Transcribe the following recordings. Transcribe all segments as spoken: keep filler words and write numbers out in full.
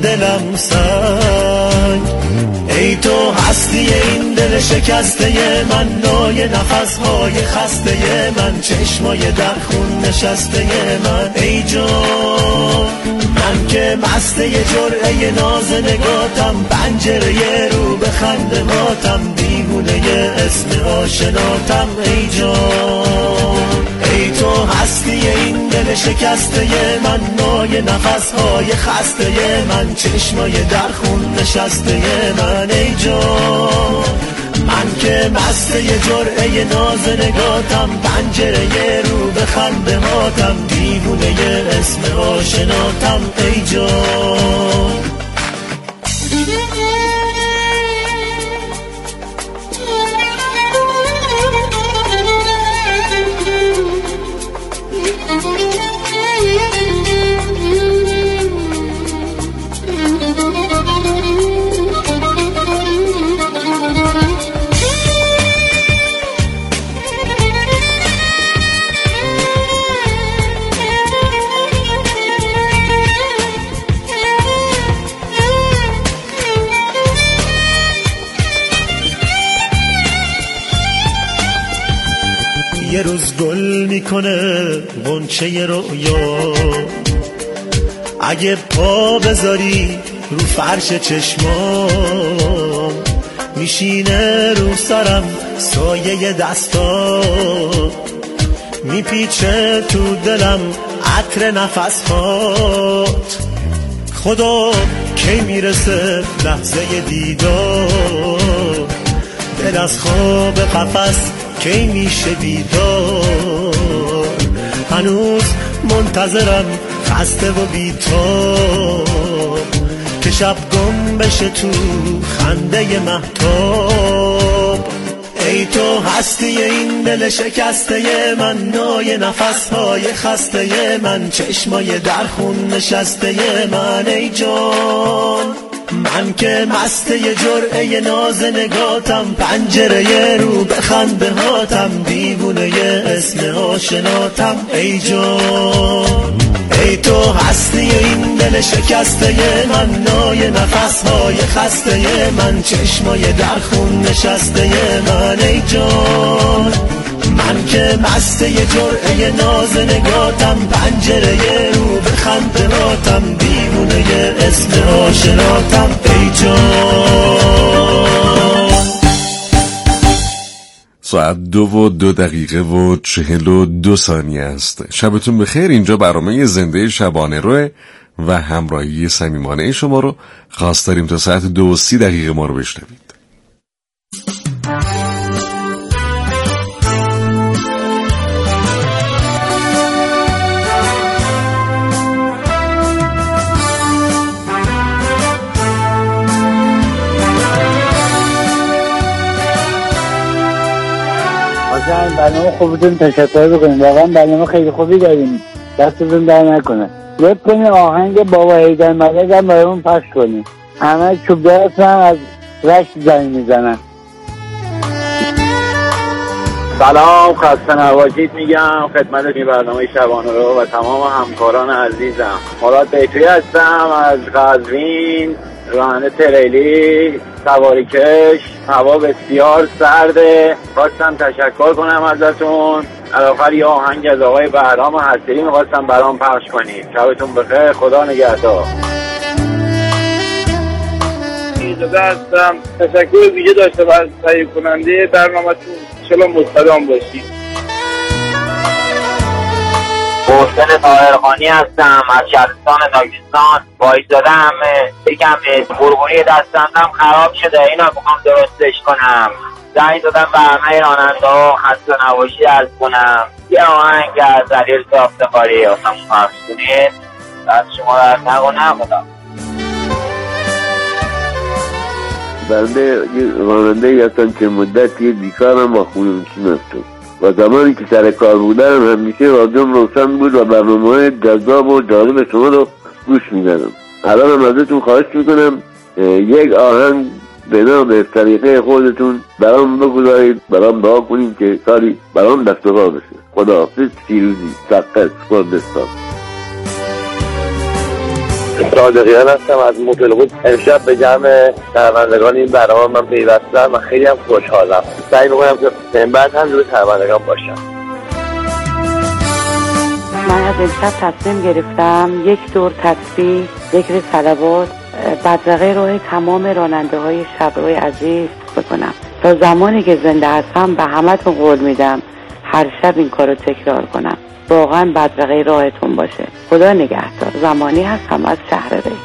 دلم سنگ. ای تو هستی این دل شکسته من، نای نفسهای خسته من، چشمای در خون نشسته من. ای جان من که مست یه جرعه ناز نگاتم، پنجره رو به خندهاتم، دیوونه یه اسم آشناتم. ای جان ای تو هستی این دل شکسته من، نای نفسهای خسته من، چشمای در خون نشسته من. ای جان من که مست یه جرعه ناز نگاتم، پنجره رو به خنده هاتم، دیوونه یه اسم آشناتم. ای جان یه روز گل میکنه غنچه رویا، اگه پا بذاری رو فرش چشمام، میشینه رو سرم سایه دستا، میپیچه تو دلم عطر نفسهات. خدا کی میرسه لحظه دیدار، دل از خواب قفس کی میشه بیدار. هنوز منتظرم خسته و بی‌تاب، که شب گم بشه تو خنده مهتاب. ای تو هستی این دل شکسته من، نای نفسهای خسته من، چشمای در خون نشسته من. ای جان من که مست یه جرعه ناز نگاتم، پنجره رو به خنده هاتم، دیوونه یه اسم آشناتم. ای جان ای تو هستی این دل شکسته من، نای نفسهای خسته من، چشمای در خون نشسته من. ای جان من که مست یه جرعه ناز نگاتم، پنجره رو به خنده هاتم، دیوونه یه اسم آشناتم. ای جان ساعت دو و دو دقیقه و چهل و دو ثانیه است. شبتون بخیر. اینجا برنامه زنده شبانه روه و همراهی صمیمانه شما رو خواست داریم تا ساعت دو و سی دقیقه ما رو بشنوید. برنامه خوبتون تشکر بکنیم، واقعا برنامه خیلی خوبی داریم، دستتون در نکنه. لطف کنید آهنگ بابا حیدر مدد هم برامون پخش کنیم. همه چوبدارتون هم از رشت زنگ میزنن. سلام، خسته نباشید میگم خدمت این برنامه شبانه رو و تمام همکاران عزیزم. مراد بیتویی هستم از قزوین، راننده تریلی سواری کش. هوا بسیار سرده، خواستم تشکر کنم ازتون. الاخر یه آهنگ از آقای بهرام حسیری میخواستم برام پخش کنید. شبتون بخیر، خدا نگهدار. ایجاده هستم. تشکر ویژه داشته بر تهیه کننده برنامه‌تون. انشالله مستدام باشید. محسن طاهرخانی هستم از شهرستان داگستان. وایسادم یکم برگونی دستم خراب شده، اینو میخوام درستش کنم. زنگ دادم به همه راننده ها خسته نباشی عرض کنم. یه آهنگ از علیرضا افتخاری واسم پخش کنید. دست شما در نکنم. خدا بنده راننده هستم که مدتی بیکارم و خونه‌نشین هستم و زمانی که سر کار بودم همیشه رادیوم روشن بود و برنامه‌های جذاب و جالب شما رو گوش می‌دادم. الان هم ازتون خواهش میکنم یک آهنگ به نام طریقه خودتون برام بگذارید، برام دعا کنیم که کاری برام دست و پا بشه. خداحافظ. پیروزی سقط کردستان. صادقیان هستم از موبیل. امشب به جمع شنوندگان این برنامه من پیوستم و خیلی هم خوشحالم. سعی می‌کنم که من بعد هم روی شنوندگان باشم. من از امشب تصمیم گرفتم یک دور تسبیح، ذکر صلوات، بدرقه راه تمام راننده های شب‌های عزیز بکنم. تا زمانی که زنده هستم به همتون قول میدم هر شب این کارو تکرار کنم. واقعا بدرقه راهتون باشه. خدا نگهدار. زمانی هستم از شهر ری.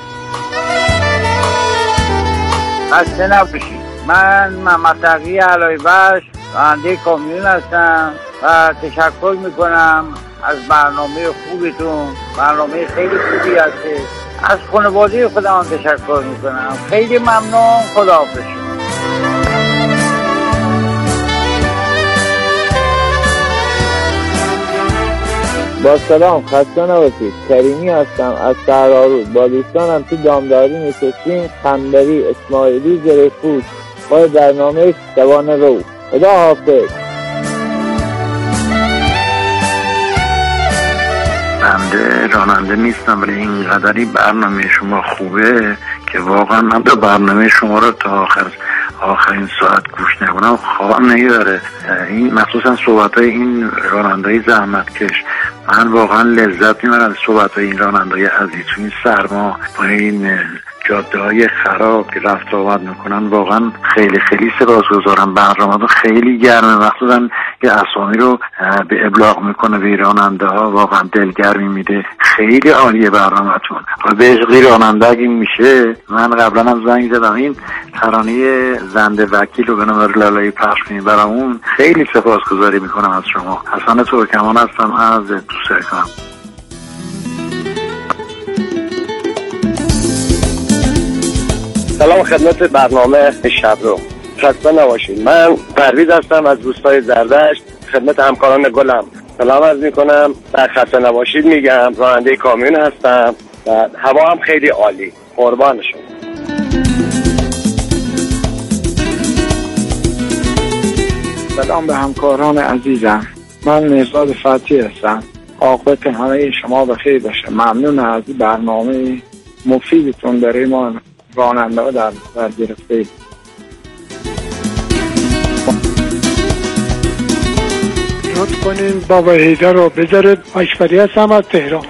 خسته نباشید. من محمد تقی علای بخش راننده کامیون هستم و تشکر میکنم از برنامه خوبتون. برنامه خیلی خوبی هسته. از خانواده خودم تشکر میکنم. خیلی ممنون. خداحافظ. با سلام، خسته نباشید. کریمی هستم از سهرآرود. با دوستانم تو دامداری نشستیم. خنبری، اسماعیلی، زرفوش با برنامه شبانه رو. خدا حافظ. بنده راننده نیستم ولی اینقدری برنامه شما خوبه که واقعا من به برنامه شما رو تا آخر آخرین ساعت گوش نکنم خوابم نمیبره. این مخصوصا صحبت‌های این راننده‌های زحمتکش، من واقعا لذت میبرم از صحبت‌های این راننده‌های عزیز. این سرما با این جاده‌های خراب که رفت آمد میکنن واقعا خیلی خیلی سپاسگزارم. برنامه خیلی گرمه، مخصوصا یه اسامی رو به ابلاغ میکنه به راننده ها، واقعا دلگرمی میده. خیلی عالیه برنامه‌تون. به عشقی راننده اگه میشه، من قبلا هم زنگ زدم این ترانه زنده وکیل رو به نام لالایی پخش کنید برامون. خیلی سپاسگزاری میکنم از شما. حسن ترکمان هستم از دوسترکان. سلام خدمت برنامه شب رو. خسته نباشید. من پرویز هستم از دوستای زردشت. خدمت همکاران گلم سلام عرض میکنم و خسته نباشید میگم. راننده کامیون هستم و هوا هم خیلی عالی. قربان شما. سلام به همکاران عزیزم. من مرزاد فتی هستم. عاقبت همه شما بخیر باشه. ممنون از برنامه مفیدتون برای ما راننده ها در در گرفته. لطف کنین بابا حیدر رو بذارید. اشپری هستم از تهران.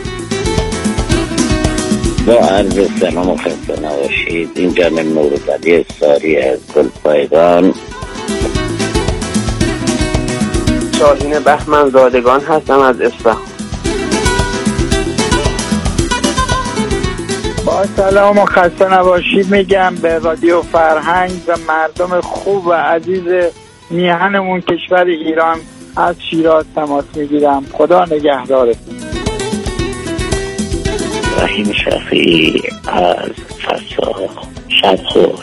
با عرض سلام و خسته نباشید. اینجا من نورزادی ساری از گلپایگان. شاهین بهمن زادگان هستم از اصفهان. با سلام و خسته نباشید میگم به رادیو فرهنگ و مردم خوب و عزیز میهنمون کشور ایران. از شیراز تماس میگیرم. خدا نگهدارتون. رحیم شفیعی از فسا. شب خوش.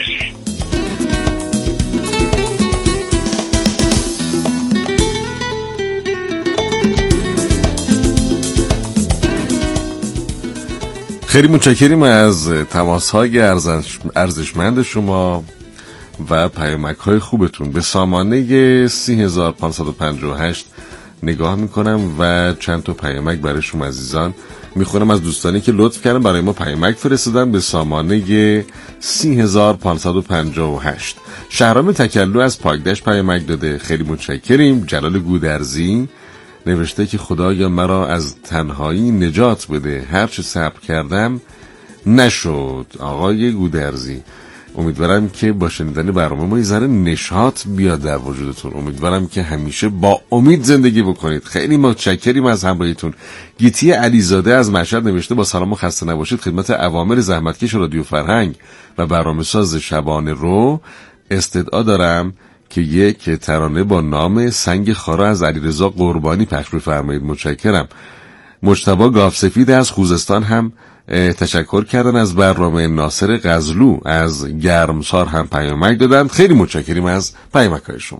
خیلی متشکریم از تماس‌های ارزشمند شما و پیامک‌های خوبتون. به سامانه سه هزار و پانصد و پنجاه و هشت نگاه میکنم و چند تا پیامک برای شما عزیزان میخونم از دوستانی که لطف کردن برای ما پیامک فرستادن به سامانه سه هزار و پانصد و پنجاه و هشت. شهرام تکلو از پاکدشت پیامک داده. خیلی متشکریم. جلال گودرزی نوشته که خدایا مرا از تنهایی نجات بده، هرچه صبر کردم نشد. آقای گودرزی امیدوارم که با شنیدن برنامه ما یه ذره نشاط بیاد در وجودتون. امیدوارم که همیشه با امید زندگی بکنید. خیلی متشکریم از همراهیتون. گیتی علیزاده از مشهد نوشته با سلام و خسته نباشید خدمت اوامر زحمتکش رادیو فرهنگ و برنامه ساز شبانه رو. استدعا دارم که یک ترانه با نام سنگ خارا از علیرضا قربانی پخش بفرمایید. متشکرم. مجتبی گافسفید از خوزستان هم تشکر کردن از برنامه. ناصر غزلو از گرمسار هم پیامک دادن. خیلی متشکریم از پیامک‌های شما.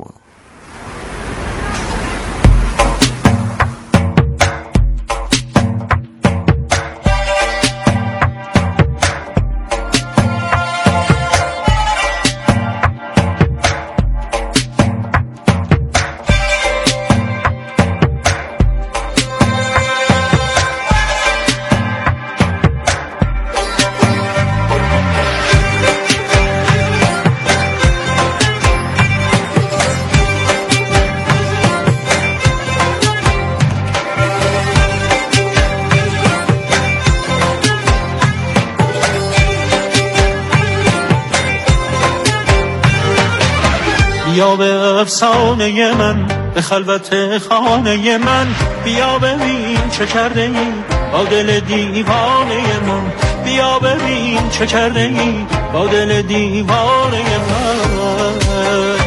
بیا به افسانه من، به خلوت خانه من، بیا ببین چه کرده ای با دل دیوانه من، بیا ببین چه کرده ای با دل دیوانه من.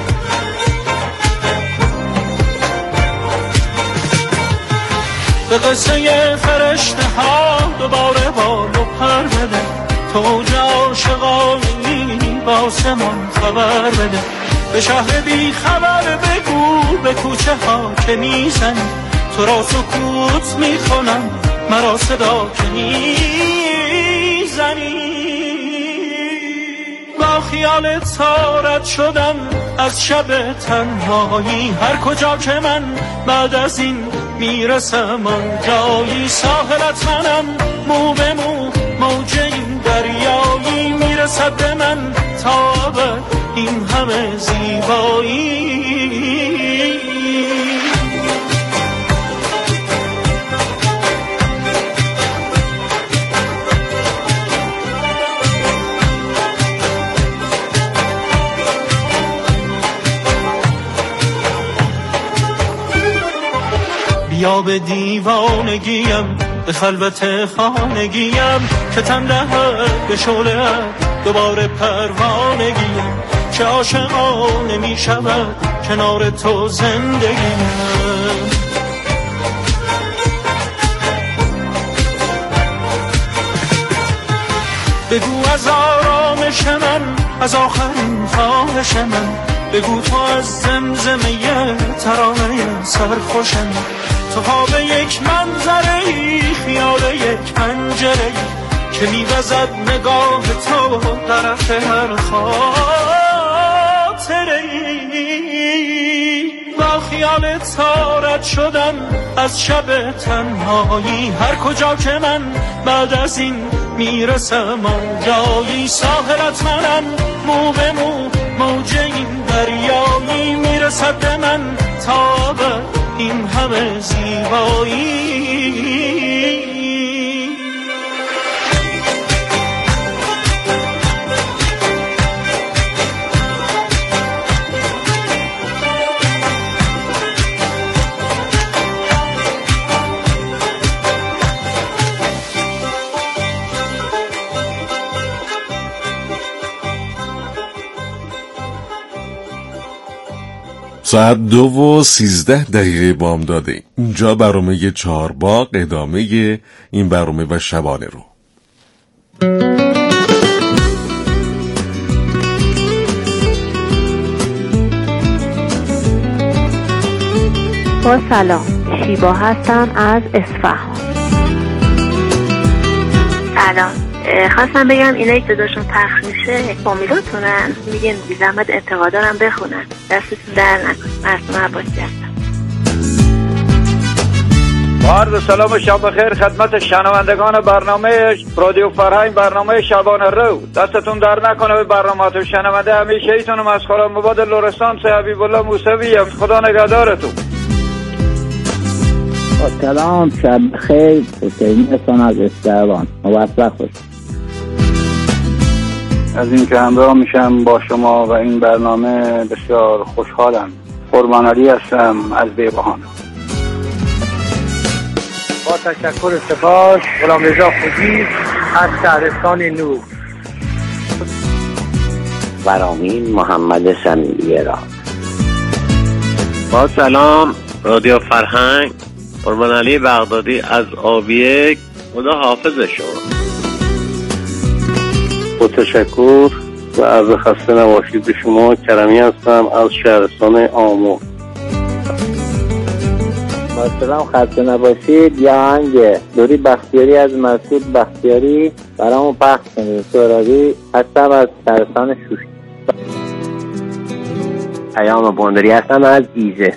به قصه فرشته ها دوباره بال و پر بده، تو عاشقانی با آسمان خبر بده، به شهر بی خبر بگو به کوچه ها که میزنی، تو را سکوت میکنم مرا صدا که میزنی. با خیال تارت شدم از شب تنهایی، هر کجا که من بعد از این میرسم آن جایی، ساحلت منم مو به مو موج این دریایی، میرسد به من تا ابد این همه زیبایی. بیا به دیوانگیم، به خلوت خانگیم، که تن دهد به شعله دوباره پروانگیم، چه عاشقانه می شود کنار تو زندگیم. بگو از آرامش من، از آخرین خواهش من، بگو تو از زمزمه ترانه سرخوش من، تو خواب یک منظره ای، خیال یک پنجره ای، که میوزد نگاه تو طرف هر خاطره ای. با خیال تارت شدم از شب تنهایی، هر کجا که من بعد از این میرسم آن جایی، ساحلت منم مو به مو موج این دریایی، میرسد به من تا به این همه زیبایی. ساعت دو و سیزده دقیقه بامداده. اینجا برنامه چهارباغ، ادامه این برنامه و شبانه رو. با سلام، شیبا هستم از اصفهان. سلام، خواستم بگم اینایی که صداشون پخش میشه فامیلاتونن، میگن بی زحمت انتقادارم بخونن، دستتون در نکن. معصومه عباسی هستم. با عرض سلام و شب بخیر خدمت شنوندگان برنامه رادیو فرهنگ، برنامه شبانه رو. دستتون در نکنه به برنامه‌تون. شنونده همیشه ایتونم از خرام مباد لرستان سه حبیب الله موسوی. خدا نگهدارتون. سلام، شب بخیر. حسینی هستم از استرابان. موفق باشید. از این که همراه میشم با شما و این برنامه بسیار خوشحالم. قربان علی هستم از بیبهان. با تشکر سپاس. غلام رضا خودی از شهرستان نور. فرامین محمد سمیعی را. با سلام، رادیو فرهنگ، قربان علی بغدادی از آبیه. خدا حافظ شما. با تشکر و عرض خسته نباشید به شما. کرمی هستم از شهرستان آمو. با سلام، خسته نباشید. یه آهنگ دوری بختیاری از مسعود بختیاری برامون پخش کنید. سهرابی هستم از شهرستان شوشی. پیام بندری هستم از ایزه.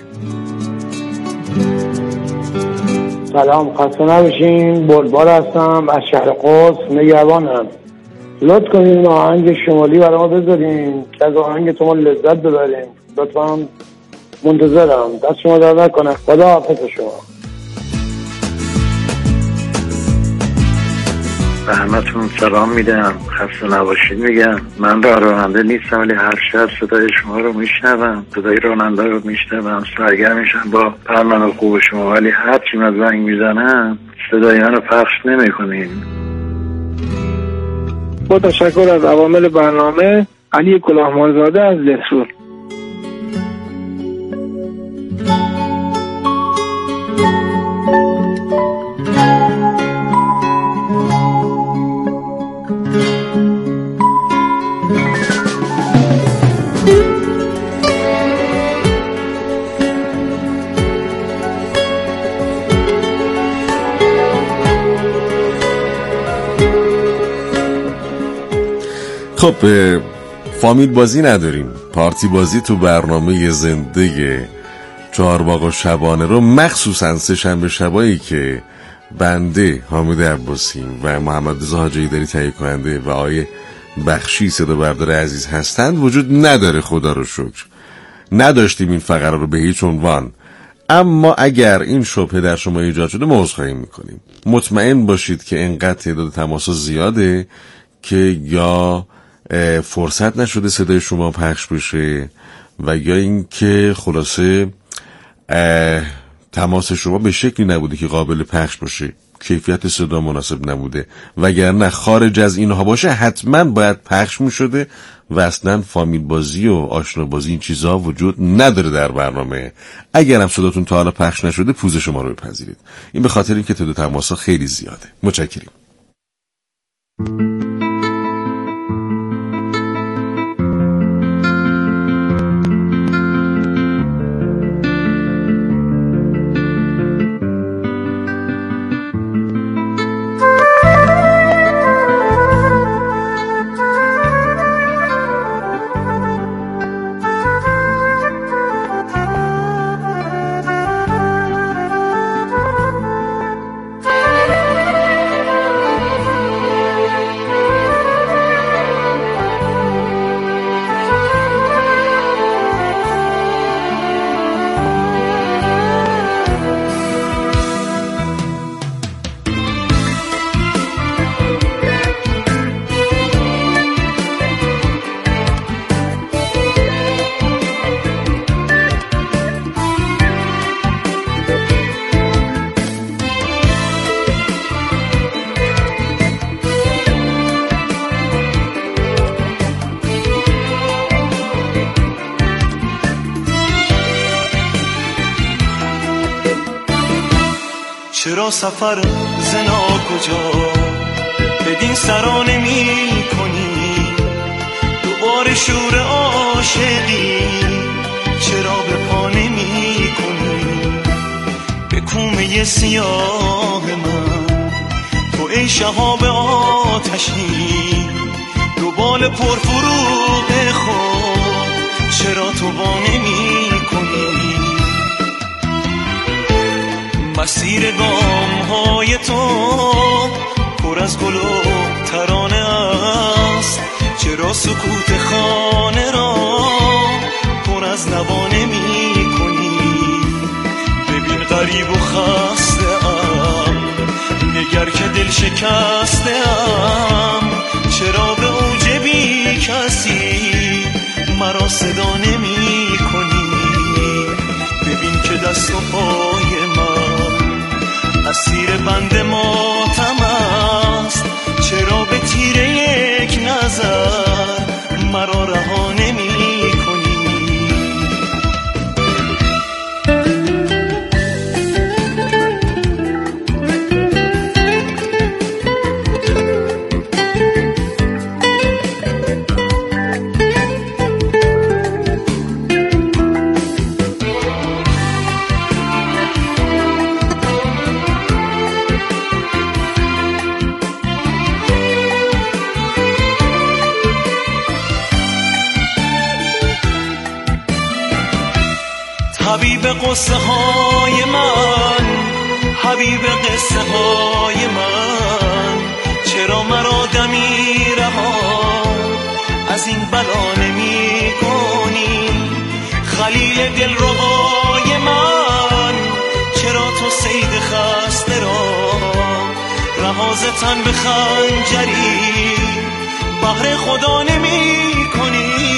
سلام، خسته نباشین. بلبال هستم از شهر قدس نگهبانم. لطف کنین این آهنگ شمالی برای ما بذارین که از آهنگ تو ما لذت ببریم. لطفا منتظرم. دست شما در نکنه. خدا حافظ شما. به همتون سلام میدم، خسته نباشید میگم. من راننده نیستم ولی هر شب صدای شما رو میشنوم، صدای راننده رو میشنوم، سرگرم میشم با برنامه خوب شما، ولی هر چی من زنگ میزنم صدای منو پخش نمیکنین. با تشکر از عوامل برنامه، علی کلاهمالزاده از لسور. خب فامیل بازی نداریم، پارتی بازی تو برنامه زنده چهارباغ و شبانه رو، مخصوصا سه شنبه شبایی که بنده حامد عباسی و محمد رضا حاجی‌دری تهیه کننده و آقای بخشی صدا بردار عزیز هستند وجود نداره. خدا رو شکر نداشتیم این فقره رو به هیچ عنوان، اما اگر این شبهه در شما ایجاد شده ما عذرخواهی میکنیم. مطمئن باشید که انقدر تعداد تماس‌ها زیاده که یا فرصت نشده صدای شما پخش بشه و یا اینکه خلاصه تماس شما به شکلی نبوده که قابل پخش باشه، کیفیت صدا مناسب نبوده، وگرنه خارج از اینها باشه حتما باید پخش می شده و اصلا فامیل بازی و آشنا بازی این چیزها وجود نداره در برنامه. اگر هم صداتون تا حالا پخش نشده پوز شما رو بپذیرید، این به خاطر اینکه تعداد تماس‌ها خیلی زیاده. متشکریم. چرا سفر زنا کجا بدین سرا نمی کنی؟ دوباره شور عاشقی چرا به پا نمی کنی؟ به کومه سیاه من تو ای شهاب آتشی، دو بال پرفروغ خود چرا تو با نمی کنی؟ مسیر گام های تو پر از گل و ترانه است، چرا سکوت خانه را پر از نوا نمی کنی؟ ببین غریب و خسته ام، نگر که دل شکسته ام، چرا به اوج بی کسی مرا صدا نمی کنی؟ ببین که دست و پای من اسیر بند ماتم است، چرا به تیره یک نظر مرا رها نمی کنی؟ حبیب قصه های من، حبیب قصه های من، چرا مرا دمی رها از این بلا نمی کنی؟ خلیل دل ربای من، چرا تو صید خسته را لحاظ تن به خنجری بهر خدا نمی کنی؟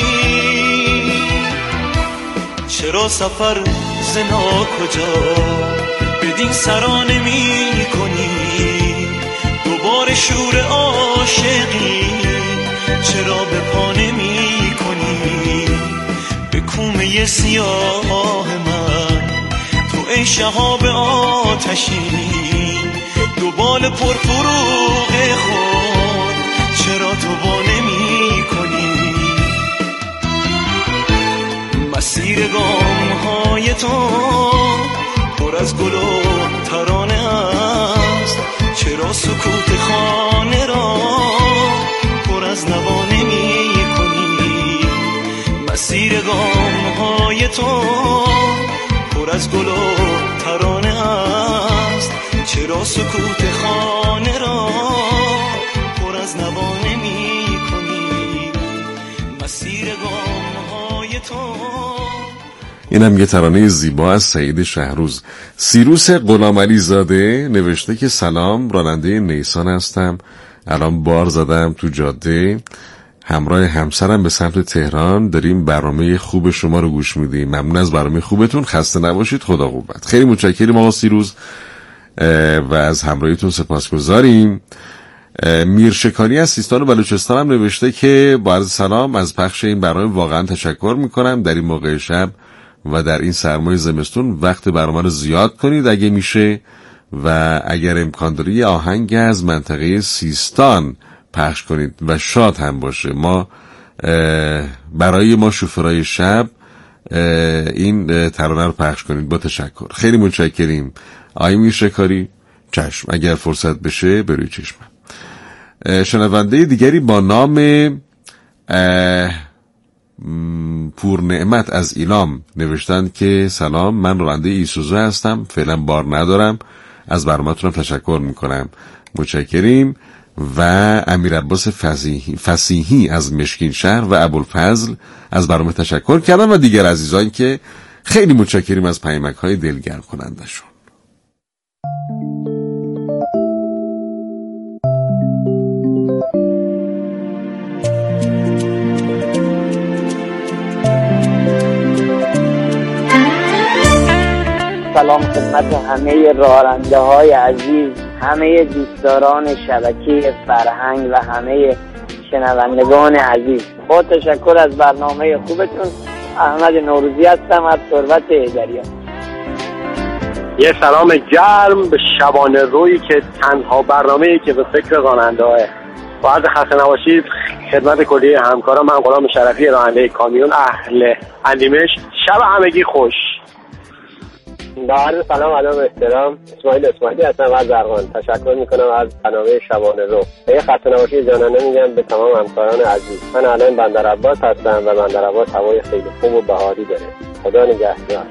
چرا سفر زنا کجا بدین سرا نمی کنی؟ دوباره شور عاشقی چرا به پا نمی کنی؟ به کومه سیاه من تو ای شهاب آتشی، دو بال پرفروغ خود چرا تو با نمی کنی؟ مسیر گام های تو پر از گل و ترانه است، چرا سکوت خانه را پر از نوا نمی کنی؟ مسیر گام های تو پر از گل و ترانه است، چرا سکوت خانه را پر از نوا نمی کنی؟ مسیر گام های تو. اینم یه ترانه زیبا از سعید شهروز. سیروس غلامعلی زاده نوشته که سلام، راننده نیسان هستم، الان بار زدم تو جاده، همراه همسرم به سمت تهران، داریم برنامه خوب شما رو گوش میدیم. ممنون از برنامه خوبتون، خسته نباشید، خدا قوت. خیلی متشکریم آقا سیروز و از همراهیتون سپاسگزاریم. میرشکانی از سیستان و بلوچستان هم نوشته که با عرض سلام، از پخش این برنامه واقعا تشکر میکنم. در این موقع شب و در این سرمای زمستون وقت برنامه رو زیاد کنید اگه میشه، و اگر امکان داره یه آهنگ از منطقه سیستان پخش کنید و شاد هم باشه. ما برای ما شوفرای شب این ترانه رو پخش کنید، با تشکر. خیلی متشکریم آقای میرشکاری. چشم، اگر فرصت بشه بروی چشمم. شنونده دیگری با نام پور نعمت از ایلام نوشتند که سلام، من راننده ایسوزو هستم، فعلا بار ندارم، از برنامه‌تون تشکر میکنم. متشکریم. و امیر عباس فصیحی, فصیحی از مشکین شهر و ابوالفضل از برنامه تشکر کردن و دیگر عزیزان که خیلی متشکریم از پیامک‌های دلگرم کنندشون. سلام خدمت همه راننده های عزیز، همه دوستداران شبکه فرهنگ و همه شنوندگان عزیز. با تشکر از برنامه خوبتون. احمد نوروزی هستم از ثروت دریا. یه سلام گرم به شبانه روی که تنها برنامه‌ای که به فکر راننده های باید خسته نباشید. خدمت کلی همکارم، من غلام شرفی راننده کامیون اهل اندیمش. شب همگی خوش. با عرض سلام ادب احترام، اسماعیل اسماعیلی هستم از زرقان. تشکر میکنم از برنامه شبانه رو. یه خسته نباشید جانانه میگم به تمام همکاران عزیز. من الان بندر عباس هستم و بندر عباس هوای خیلی خوب و بهاری داره. خدا نگهدار.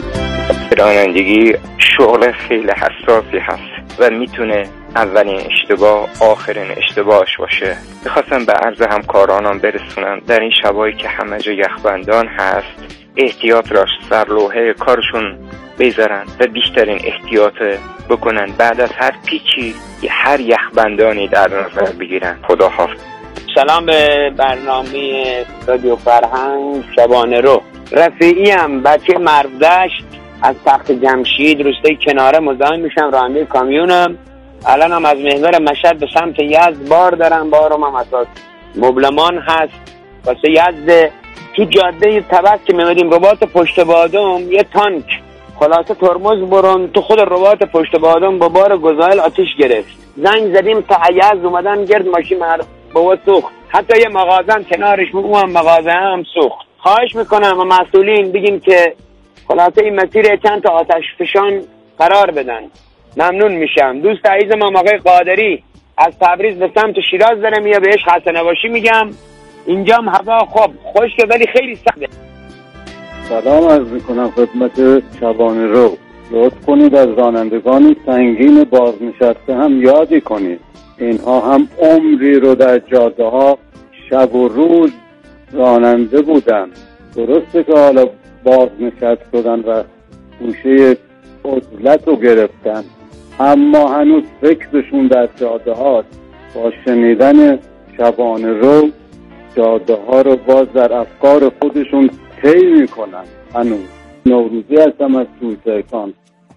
رانندگی شغل خیلی حساسی هست و میتونه اولین اشتباه آخرین اشتباهش باشه. میخواستم به عرض همکارانم برسونم در این شبایی که همه جا یخبندان هست، احتیاط راش سرلوحه کارشون بذارن و بیشترین احتیاط بکنن. بعد از هر پیچی هر یخبندانی در نظر بگیرن. خدا حافظ. سلام به برنامه رادیو فرهنگ شبانه رو. رفیعی ام، بچه مردشت از تخت جمشید روستای کناره مزاحم میشم، راننده کامیونم. الان هم از محور مشهد به سمت یزد بار دارم، بارم هم اساس مبلمان هست واسه یزد. تو جاده تبس که میمدیم رباط پشت بادم یه تانک خلاصه ترمز برون تو خود رباط پشت بادم با بار گزایل آتیش گرفت. زنگ زدیم تا یزد اومدن گرد ماشین مر بابا سوخت. حتی یه مغازم کنارش بود، اون هم مغازه هم سوخت. خواهش میکنم و مسئولین بگیم که خلاصه این مسیر چند تا آتش فشان قرار بدن. ممنون میشم. دوست عزیز ما آقای قادری از تبریز به سمت شیراز داره میاد، بهش خسته نباشی میگم. اینجا هم هوا خوب خشکه ولی خیلی سخته. سلام عرض میکنم خدمت شبانه رو. لطف کنید از رانندگان سنگین بازنشسته هم یادی کنید. اینها هم عمری رو در جاده ها شب و روز راننده بودن. درسته که حالا بازنشست شدن و گوشه عزلت رو گرفتن، اما هنوز فکرشون در جاده هاست. با شنیدن شبانه رو جاده ها رو باز در افکار خودشون طی میکنن. هنوز نوروزی هستم از توزرکان.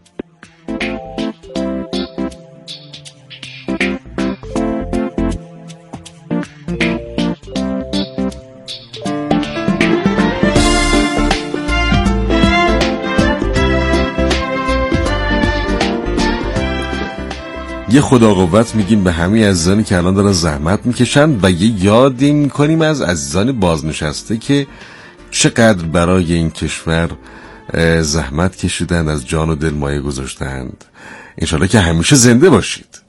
یه خدا قوت میگیم به همه عزیزانی که الان دارن زحمت میکشن و یه یادی میکنیم از عزیزان بازنشسته که چقدر برای این کشور زحمت کشیدند، از جان و دل مایه گذاشتند. انشالله که همیشه زنده باشید.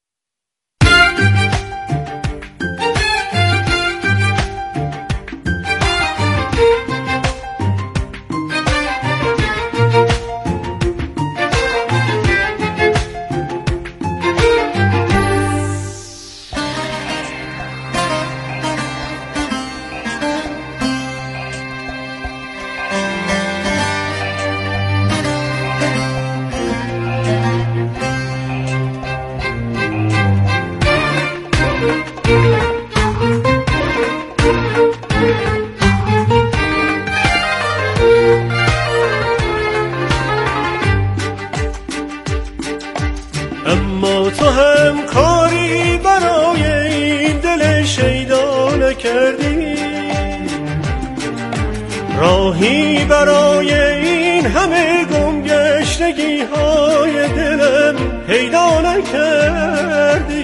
اما تو هم کاری برای این دل شیدا نکردی، راهی برای این همه گمگشتگی های دلم پیدا نکردی.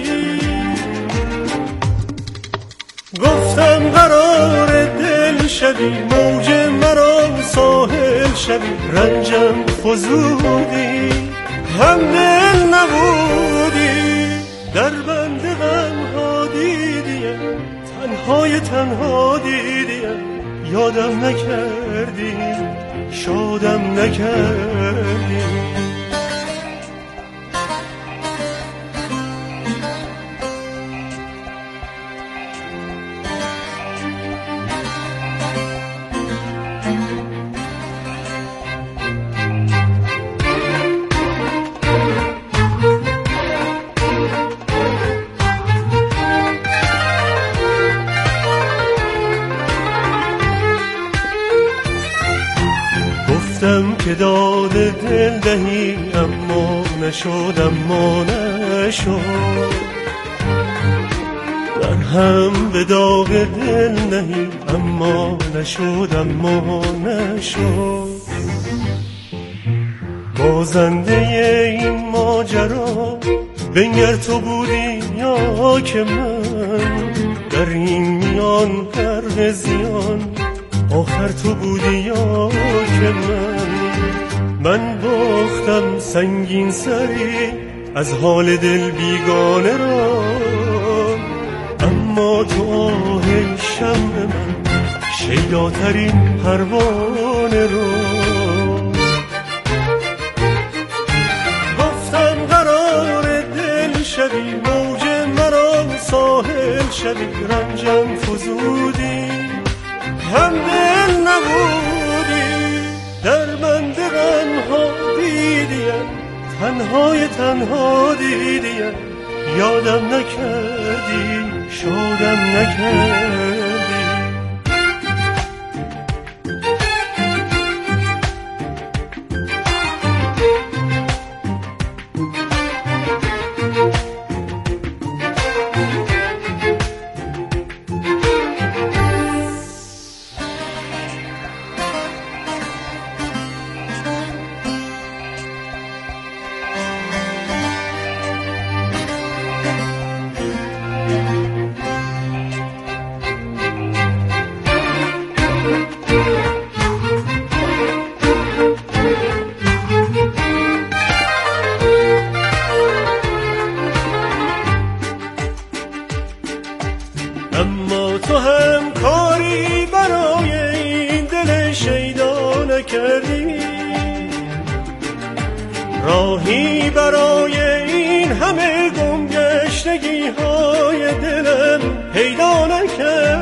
گفتم قرار دل شوی، موج مرا ساحل شوی، رنجم فزودی، هم دل نبودی، در بند غم ها دیدیم، تنهای تنها دیدیم، یادم نکردی، شادم نکردی. گفتم که داد دل دهی، اما نشد، اما نشد. من هم به داغ دل نهی، اما نشد، اما نشد. بازنده این ماجرا بنگر تو بودی یا که من، در این میان غرق زیان آخر تو بودی یا که من. من باختم سنگین سری از حال دل بیگانه را، اما تو آه شمع من شیداترین پروانه را. گفتم قرار دل شوی، موج مرا ساحل شوی، رنجم فزودی، هم دل نبودی، در بند غم‌ها دیدیم، تنهای تنها دیدیم، یادم نکردی، شادم نکردی. اما تو هم کاری برای این دل شیدا نکردی، راهی برای این همه گمگشتگی های دلم پیدا نکردی.